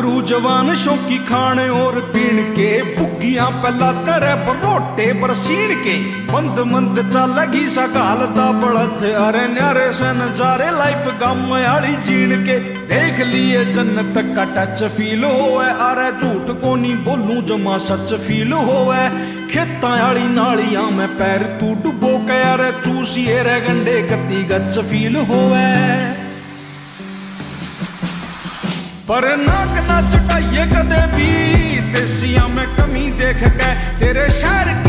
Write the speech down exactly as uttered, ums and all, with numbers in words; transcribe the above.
गबरू जवान शौकी खाने और पीण के बुग्गियां पहला तेरे बरोटे बरसीण के मंद मंद चलगी सकाल दा बड़त अरे न्यारे से नजारे लाइफ गम आली जीण के देख लिए जन्नत का टच फील होवे अरे झूठ को नहीं बोलूं जमा सच फील होवे खेतां आली नालियां में पैर तू डुबो के अरे चूसिए रे गंडे कती गच फील होवे पर नाक ना चटाइए कदे भी देसिया में कमी देख के तेरे शहर की